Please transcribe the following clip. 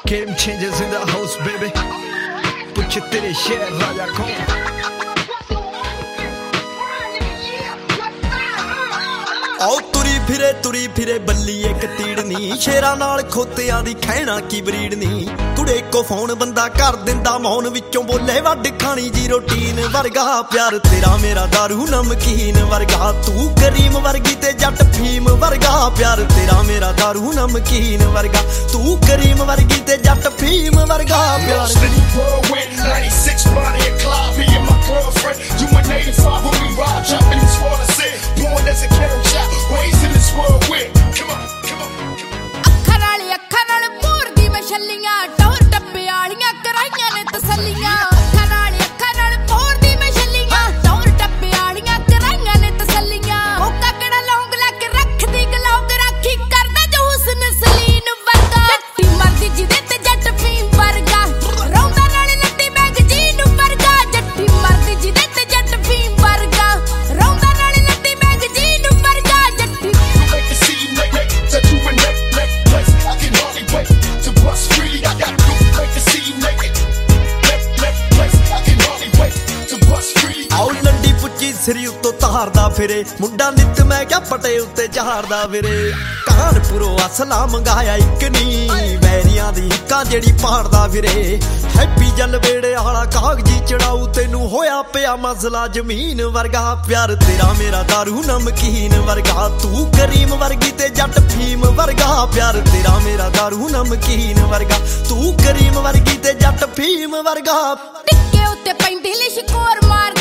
Game changers in the house, baby. Put your titty share, Raja Khan. ਆਓ ਤੁਰੀ ਫਿਰੇ ਬੱਲੀ ਇੱਕ ਤੀੜਨੀ ਸ਼ੇਰਾਂ ਨਾਲ ਖੋਤਿਆਂ ਦੀ ਖਹਿਣਾ ਕੀ ਬਰੀਡ ਨੀ ਕੁੜੇ ਕੋ ਫੋਨ ਬੰਦਾ ਕਰ ਦਿੰਦਾ ਮੌਨ ਵਿੱਚੋਂ ਬੋਲੇ ਵੱਡ ਖਾਣੀ ਜੀ ਰੋਟੀਨ ਵਰਗਾ ਪਿਆਰ ਤੇਰਾ ਮੇਰਾ ਦਾਰੂ ਨਮਕੀਨ ਵਰਗਾ ਤੂੰ ਕਰੀਮ ਵਰਗੀ ਤੇ ਜੱਟ ਫੀਮ ਵਰਗਾ ਪਿਆਰ ਤੇਰਾ ਮੇਰਾ ਦਾਰੂ ਨਮਕੀਨ ਵਰਗਾ ਤੂੰ ਕਰੀਮ ਵਰਗੀ ਤੇ ਜੱਟ ਫੀਮ ਵਰਗਾ ਪਿਆਰ ਸਿਰੀ ਉੱਤੋਂ ਤਾਰਦਾ ਫਿਰੇ ਮੁੰਡਾ ਨਿੱਤ ਮੈਂ ਕਿਹਾ ਪਟੇ ਉੱਤੇ ਚਾਰਦਾ ਫਿਰੇ ਕਾਨਪੁਰੋਂ ਅਸਲਾ ਮੰਗਾਇਆ ਇੱਕ ਨੀ ਵੈਰੀਆਂ ਦੀ ਹਿੱਕਾਂ ਜਿਹੜੀ ਪਾੜਦਾ ਫਿਰੇ ਹੈਪੀ ਜਲ ਵੇੜੇ ਵਾਲਾ ਕਾਗਜੀ ਚੜਾਊ ਤੈਨੂੰ ਹੋਇਆ ਪਿਆ ਮਸਲਾ ਜ਼ਮੀਨ ਵਰਗਾ ਪਿਆਰ ਤੇਰਾ ਮੇਰਾ ਦਾਰੂ ਨਮਕੀਨ ਵਰਗਾ ਤੂੰ ਕਰੀਮ ਵਰਗੀ ਤੇ ਜੱਟ ਫੀਮ ਵਰਗਾ ਪਿਆਰ ਤੇਰਾ ਮੇਰਾ ਦਾਰੂ ਨਮਕੀਨ ਵਰਗਾ ਤੂੰ ਕਰੀਮ ਵਰਗੀ ਤੇ ਜੱਟ ਫੀਮ ਵਰਗਾ ਟਿੱਕੇ ਉੱਤੇ ਪੈਂਦੀ ਲਿਸ਼ਕੋਰ ਮਾਰ